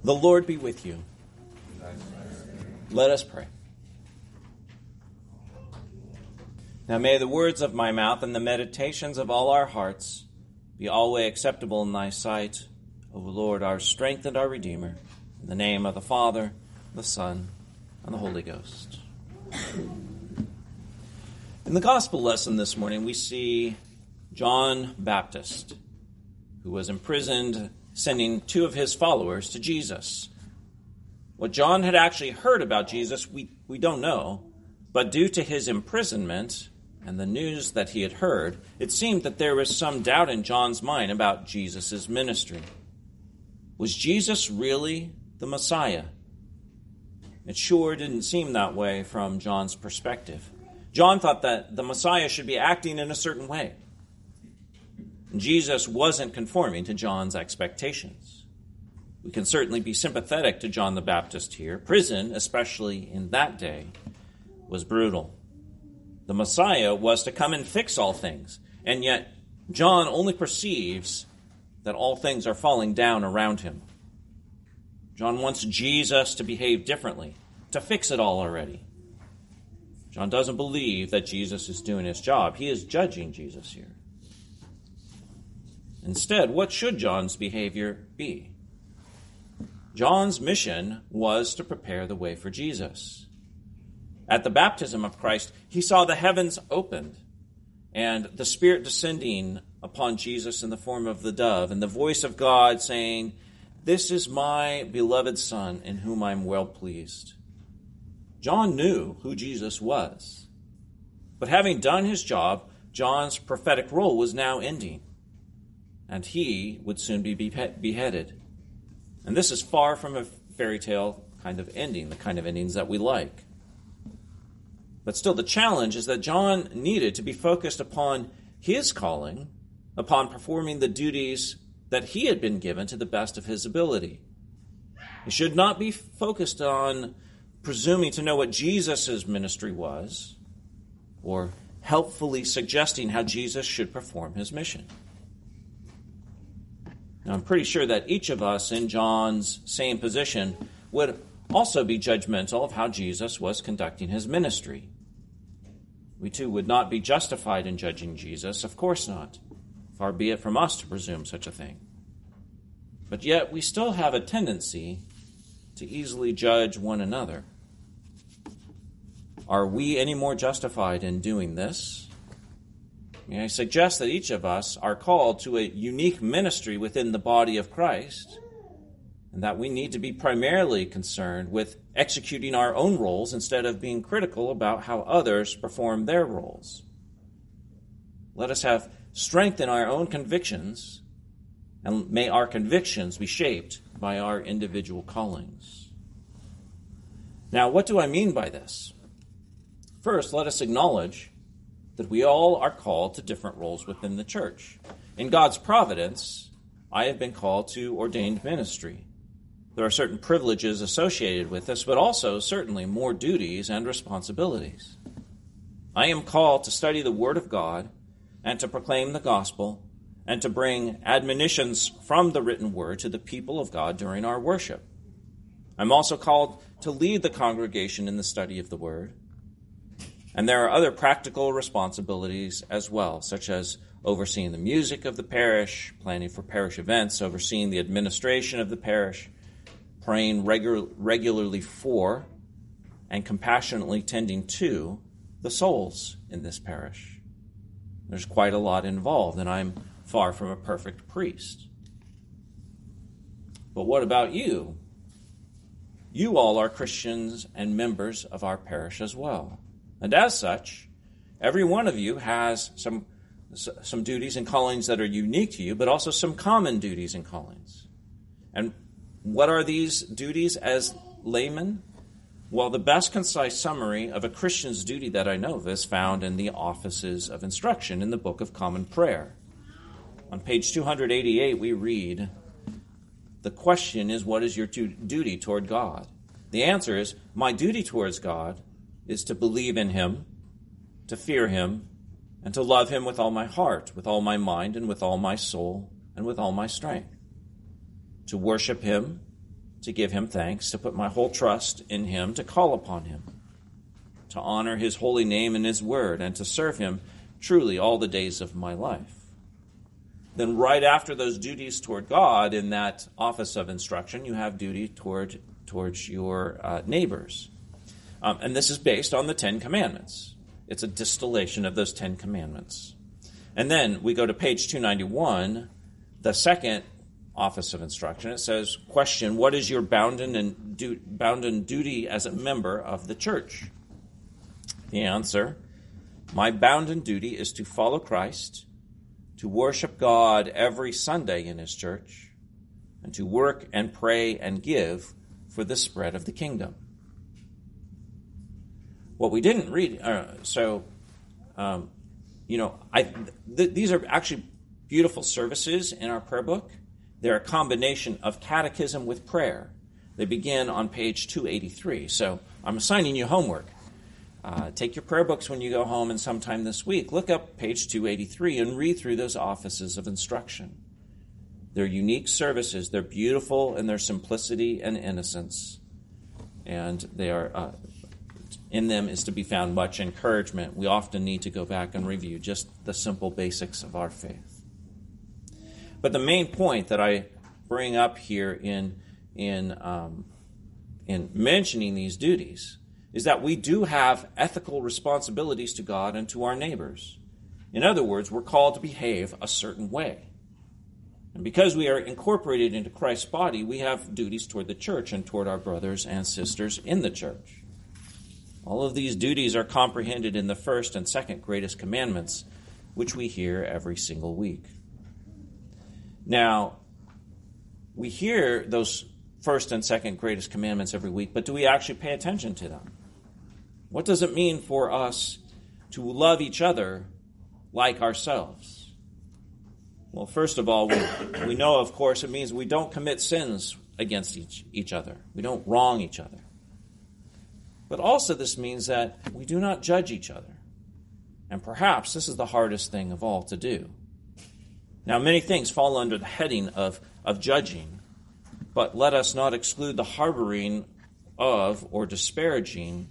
The Lord be with you. Let us pray. Now may the words of my mouth and the meditations of all our hearts be always acceptable in thy sight, O Lord, our strength and our Redeemer, in the name of the Father, the Son, and the Holy Ghost. In the gospel lesson this morning, we see John Baptist, who was imprisoned, sending two of his followers to Jesus. What John had actually heard about Jesus, we don't know, but due to his imprisonment and the news that he had heard, it seemed that there was some doubt in John's mind about Jesus' ministry. Was Jesus really the Messiah? It sure didn't seem that way from John's perspective. John thought that the Messiah should be acting in a certain way. Jesus wasn't conforming to John's expectations. We can certainly be sympathetic to John the Baptist here. Prison, especially in that day, was brutal. The Messiah was to come and fix all things, and yet John only perceives that all things are falling down around him. John wants Jesus to behave differently, to fix it all already. John doesn't believe that Jesus is doing his job. He is judging Jesus here. Instead, what should John's behavior be? John's mission was to prepare the way for Jesus. At the baptism of Christ, he saw the heavens opened and the Spirit descending upon Jesus in the form of the dove and the voice of God saying, "This is my beloved Son in whom I am well pleased." John knew who Jesus was. But having done his job, John's prophetic role was now ending, and he would soon be beheaded. And this is far from a fairy tale kind of ending, the kind of endings that we like. But still, the challenge is that John needed to be focused upon his calling, upon performing the duties that he had been given to the best of his ability. He should not be focused on presuming to know what Jesus' ministry was, or helpfully suggesting how Jesus should perform his mission. Now, I'm pretty sure that each of us in John's same position would also be judgmental of how Jesus was conducting his ministry. We too would not be justified in judging Jesus, of course not. Far be it from us to presume such a thing. But yet we still have a tendency to easily judge one another. Are we any more justified in doing this? May I suggest that each of us are called to a unique ministry within the body of Christ, and that we need to be primarily concerned with executing our own roles instead of being critical about how others perform their roles. Let us have strength in our own convictions, and may our convictions be shaped by our individual callings. Now, what do I mean by this? First, let us acknowledge that we all are called to different roles within the church. In God's providence, I have been called to ordained ministry. There are certain privileges associated with this, but also certainly more duties and responsibilities. I am called to study the Word of God and to proclaim the gospel and to bring admonitions from the written Word to the people of God during our worship. I'm also called to lead the congregation in the study of the Word. And there are other practical responsibilities as well, such as overseeing the music of the parish, planning for parish events, overseeing the administration of the parish, praying regularly for, and compassionately tending to the souls in this parish. There's quite a lot involved, and I'm far from a perfect priest. But what about you? You all are Christians and members of our parish as well. And as such, every one of you has some duties and callings that are unique to you, but also some common duties and callings. And what are these duties as laymen? Well, the best concise summary of a Christian's duty that I know of is found in the Offices of Instruction in the Book of Common Prayer. On page 288, we read, "The question is, what is your duty toward God?" The answer is, my duty towards God is to believe in him, to fear him, and to love him with all my heart, with all my mind, and with all my soul, and with all my strength. To worship him, to give him thanks, to put my whole trust in him, to call upon him, to honor his holy name and his word, and to serve him truly all the days of my life. Then right after those duties toward God in that office of instruction, you have duty towards your neighbors. And this is based on the Ten Commandments. It's a distillation of those 10 commandments. And then we go to page 291, the second office of instruction. It says, question, what is your bounden duty as a member of the church? The answer, my bounden duty is to follow Christ, to worship God every Sunday in his church, and to work and pray and give for the spread of the kingdom. What we didn't read, these are actually beautiful services in our prayer book. They're a combination of catechism with prayer. They begin on page 283. So I'm assigning you homework. Take your prayer books when you go home and sometime this week. Look up page 283 and read through those offices of instruction. They're unique services. They're beautiful in their simplicity and innocence. And they are... in them is to be found much encouragement. We often need to go back and review just the simple basics of our faith. But the main point that I bring up here in mentioning these duties is that we do have ethical responsibilities to God and to our neighbors. In other words, we're called to behave a certain way. And because we are incorporated into Christ's body, we have duties toward the church and toward our brothers and sisters in the church. All of these duties are comprehended in the first and second greatest commandments, which we hear every single week. Now, we hear those first and second greatest commandments every week, but do we actually pay attention to them? What does it mean for us to love each other like ourselves? Well, first of all, we know, of course, it means we don't commit sins against each other. We don't wrong each other. But also this means that we do not judge each other. And perhaps this is the hardest thing of all to do. Now, many things fall under the heading of judging, but let us not exclude the harboring of or disparaging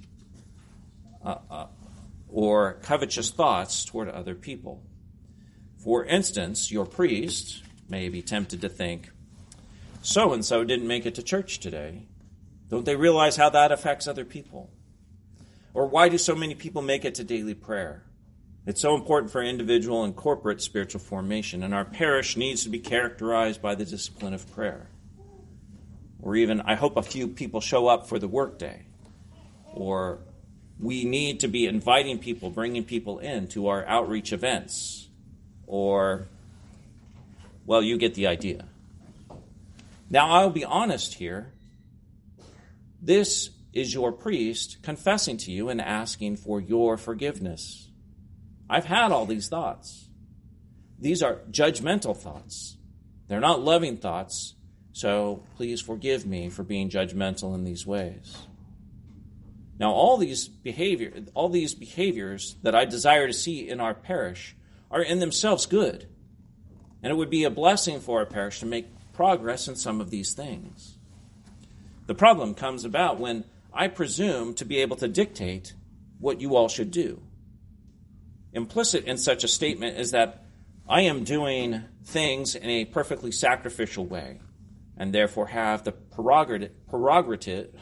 or covetous thoughts toward other people. For instance, your priest may be tempted to think, so-and-so didn't make it to church today. Don't they realize how that affects other people? Or why do so many people make it to daily prayer? It's so important for individual and corporate spiritual formation, and our parish needs to be characterized by the discipline of prayer. Or even, I hope a few people show up for the workday. Or we need to be inviting people, bringing people in to our outreach events. Or, well, you get the idea. Now, I'll be honest here. This is your priest confessing to you and asking for your forgiveness. I've had all these thoughts. These are judgmental thoughts. They're not loving thoughts, so please forgive me for being judgmental in these ways. Now, all these behaviors that I desire to see in our parish are in themselves good, and it would be a blessing for our parish to make progress in some of these things. The problem comes about when I presume to be able to dictate what you all should do. Implicit in such a statement is that I am doing things in a perfectly sacrificial way, and therefore have the prerogative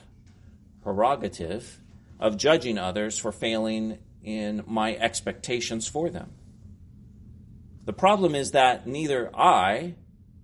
of judging others for failing in my expectations for them. The problem is that I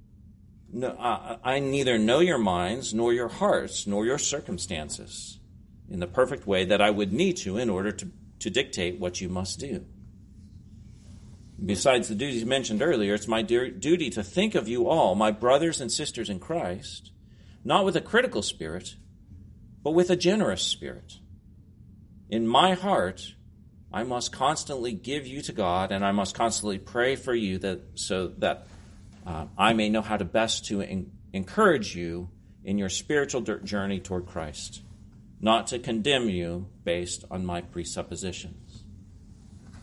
neither know your minds, nor your hearts, nor your circumstances in the perfect way that I would need to in order to dictate what you must do. Besides the duties mentioned earlier, it's my duty to think of you all, my brothers and sisters in Christ, not with a critical spirit, but with a generous spirit. In my heart, I must constantly give you to God, and I must constantly pray for you so that I may know how to best to encourage you in your spiritual journey toward Christ, not to condemn you based on my presuppositions.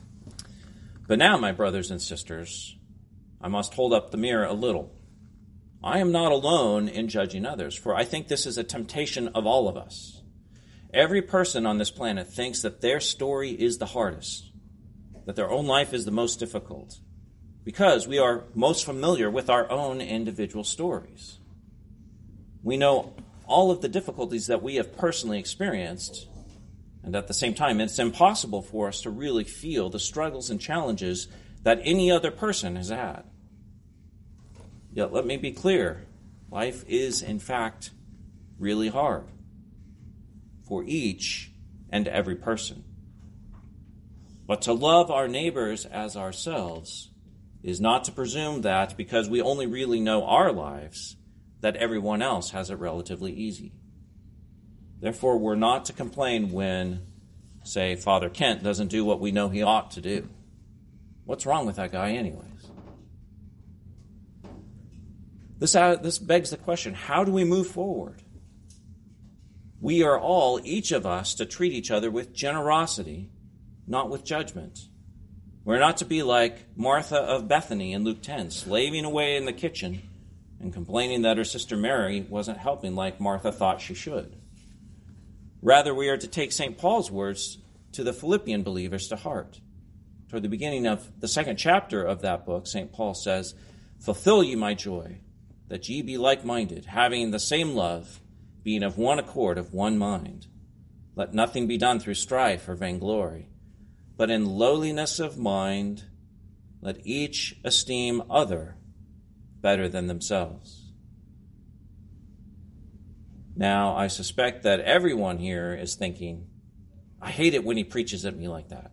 But now, my brothers and sisters, I must hold up the mirror a little. I am not alone in judging others, for I think this is a temptation of all of us. Every person on this planet thinks that their story is the hardest, that their own life is the most difficult, because we are most familiar with our own individual stories. We know all of the difficulties that we have personally experienced, and at the same time, it's impossible for us to really feel the struggles and challenges that any other person has had. Yet let me be clear, life is in fact really hard for each and every person. But to love our neighbors as ourselves is not to presume that because we only really know our lives, that everyone else has it relatively easy. Therefore, we're not to complain when, say, Father Kent doesn't do what we know he ought to do. What's wrong with that guy anyways? This begs the question, how do we move forward? We are all, each of us, to treat each other with generosity, not with judgment. We're not to be like Martha of Bethany in Luke 10, slaving away in the kitchen and complaining that her sister Mary wasn't helping like Martha thought she should. Rather, we are to take St. Paul's words to the Philippian believers to heart. Toward the beginning of the 2nd chapter of that book, St. Paul says, "Fulfill ye my joy, that ye be like-minded, having the same love, being of one accord, of one mind. Let nothing be done through strife or vainglory, but in lowliness of mind, let each esteem other better than themselves." Now, I suspect that everyone here is thinking, I hate it when he preaches at me like that.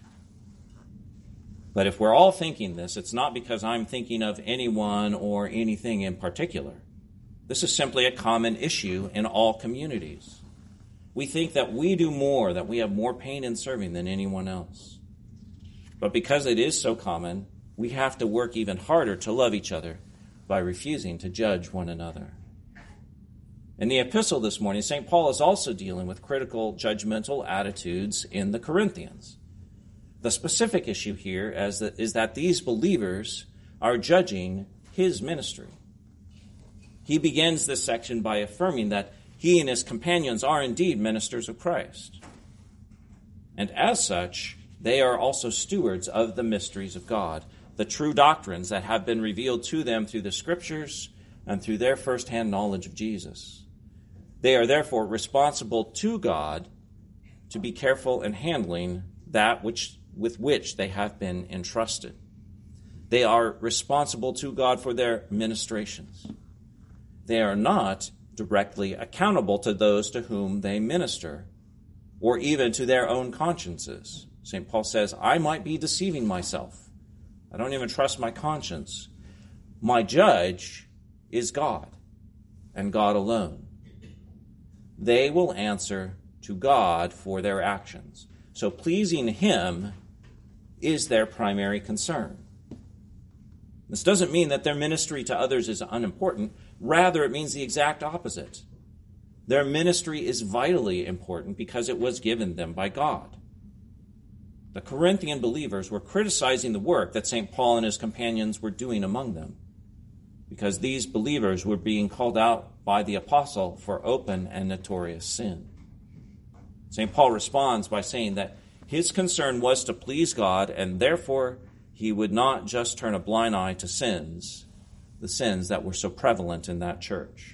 But if we're all thinking this, it's not because I'm thinking of anyone or anything in particular. This is simply a common issue in all communities. We think that we do more, that we have more pain in serving than anyone else. But because it is so common, we have to work even harder to love each other by refusing to judge one another. In the epistle this morning, St. Paul is also dealing with critical, judgmental attitudes in the Corinthians. The specific issue here is that these believers are judging his ministry. He begins this section by affirming that he and his companions are indeed ministers of Christ. And as such, they are also stewards of the mysteries of God, the true doctrines that have been revealed to them through the Scriptures and through their first-hand knowledge of Jesus. They are therefore responsible to God to be careful in handling that with which they have been entrusted. They are responsible to God for their ministrations. They are not directly accountable to those to whom they minister, or even to their own consciences. St. Paul says, I might be deceiving myself. I don't even trust my conscience. My judge is God, and God alone. They will answer to God for their actions. So pleasing him is their primary concern. This doesn't mean that their ministry to others is unimportant. Rather, it means the exact opposite. Their ministry is vitally important because it was given them by God. The Corinthian believers were criticizing the work that St. Paul and his companions were doing among them, because these believers were being called out by the apostle for open and notorious sin. St. Paul responds by saying that his concern was to please God, and therefore he would not just turn a blind eye to the sins that were so prevalent in that church.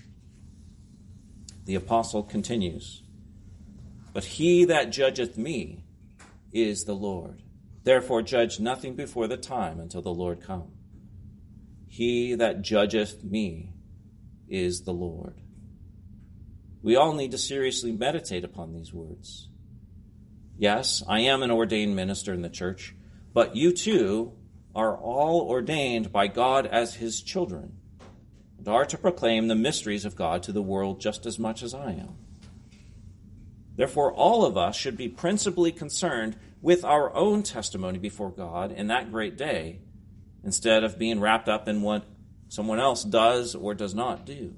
The apostle continues, "But he that judgeth me is the Lord. Therefore judge nothing before the time until the Lord come. He that judgeth me is the Lord." We all need to seriously meditate upon these words. Yes, I am an ordained minister in the church, but you too are all ordained by God as his children and are to proclaim the mysteries of God to the world just as much as I am. Therefore, all of us should be principally concerned with our own testimony before God in that great day, instead of being wrapped up in what someone else does or does not do.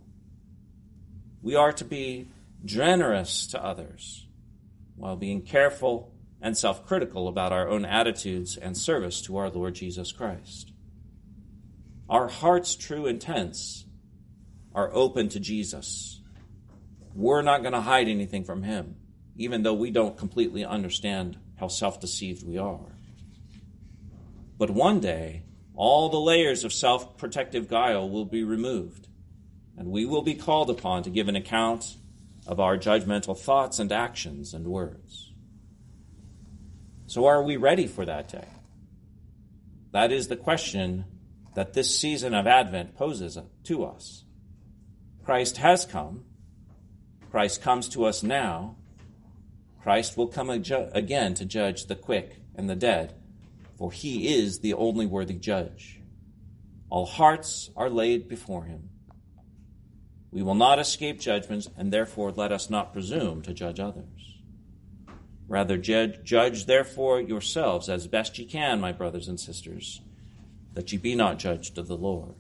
We are to be generous to others while being careful and self-critical about our own attitudes and service to our Lord Jesus Christ. Our heart's true intents are open to Jesus. We're not going to hide anything from him, even though we don't completely understand how self-deceived we are. But one day, all the layers of self-protective guile will be removed, and we will be called upon to give an account of our judgmental thoughts and actions and words. So are we ready for that day? That is the question that this season of Advent poses to us. Christ has come. Christ comes to us now. Christ will come again to judge the quick and the dead, for he is the only worthy judge. All hearts are laid before him. We will not escape judgment, and therefore let us not presume to judge others. Rather, judge therefore yourselves as best ye can, my brothers and sisters, that ye be not judged of the Lord.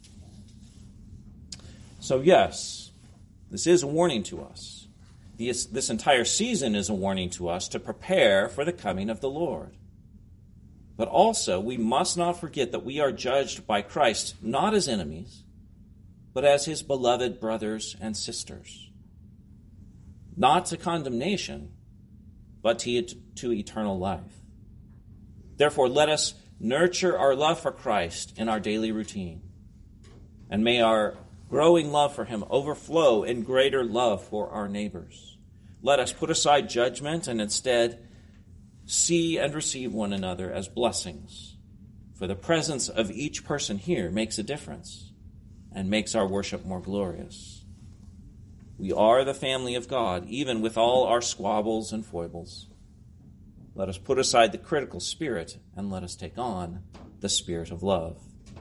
So yes, this is a warning to us. This entire season is a warning to us to prepare for the coming of the Lord. But also, we must not forget that we are judged by Christ not as enemies, but as his beloved brothers and sisters. Not to condemnation, but to eternal life. Therefore, let us nurture our love for Christ in our daily routine, and may our growing love for him overflow in greater love for our neighbors. Let us put aside judgment and instead see and receive one another as blessings, for the presence of each person here makes a difference and makes our worship more glorious. We are the family of God, even with all our squabbles and foibles. Let us put aside the critical spirit and let us take on the spirit of love.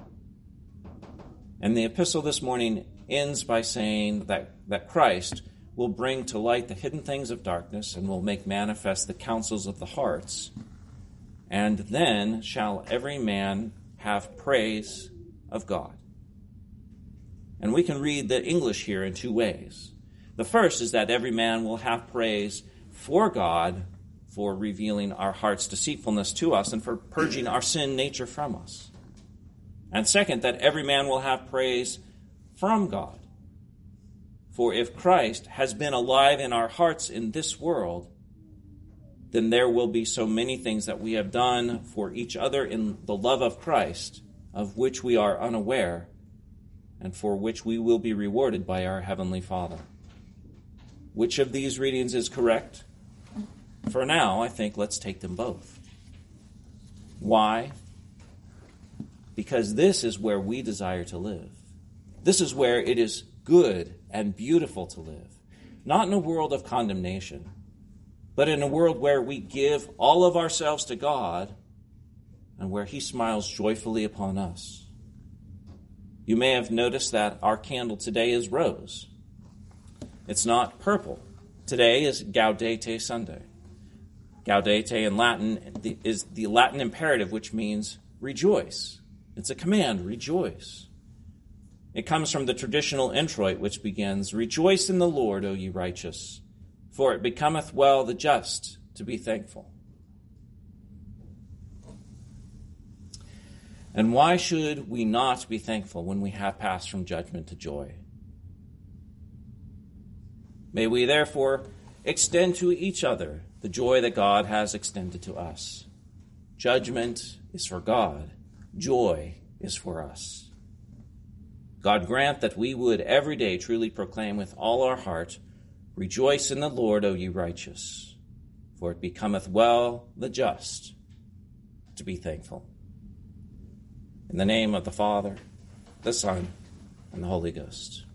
And the epistle this morning ends by saying that Christ will bring to light the hidden things of darkness and will make manifest the counsels of the hearts. And then shall every man have praise of God. And we can read the English here in two ways. The first is that every man will have praise for God for revealing our heart's deceitfulness to us and for purging our sin nature from us. And second, that every man will have praise from God. For if Christ has been alive in our hearts in this world, then there will be so many things that we have done for each other in the love of Christ, of which we are unaware, and for which we will be rewarded by our Heavenly Father. Which of these readings is correct? For now, I think let's take them both. Why? Because this is where we desire to live. This is where it is good and beautiful to live. Not in a world of condemnation, but in a world where we give all of ourselves to God and where he smiles joyfully upon us. You may have noticed that our candle today is rose. It's not purple. Today is Gaudete Sunday. Gaudete in Latin is the Latin imperative, which means rejoice. It's a command, rejoice. It comes from the traditional introit, which begins, "Rejoice in the Lord, O ye righteous, for it becometh well the just to be thankful." And why should we not be thankful when we have passed from judgment to joy? May we therefore extend to each other the joy that God has extended to us. Judgment is for God. Joy is for us. God grant that we would every day truly proclaim with all our heart, "Rejoice in the Lord, O ye righteous, for it becometh well the just to be thankful." In the name of the Father, the Son, and the Holy Ghost.